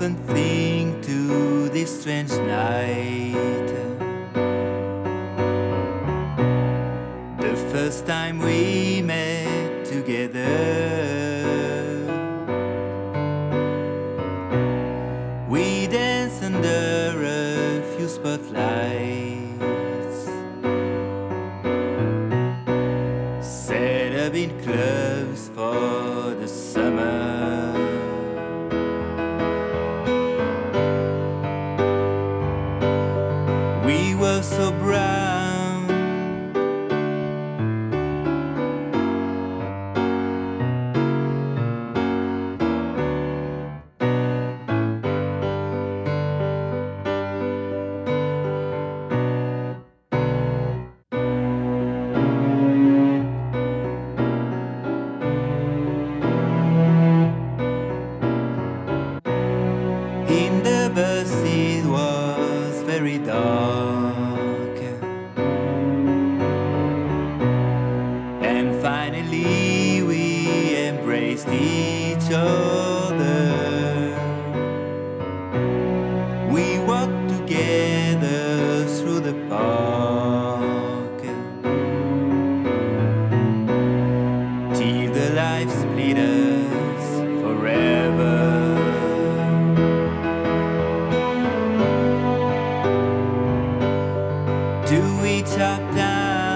often think to this strange night, the first time we met together. We danced under a few spotlights, set up in clubs for the summer. We were so brown, in the bus it was very dark, and finally we embraced each other. We walked together through the park till the life split us forever. To each uptown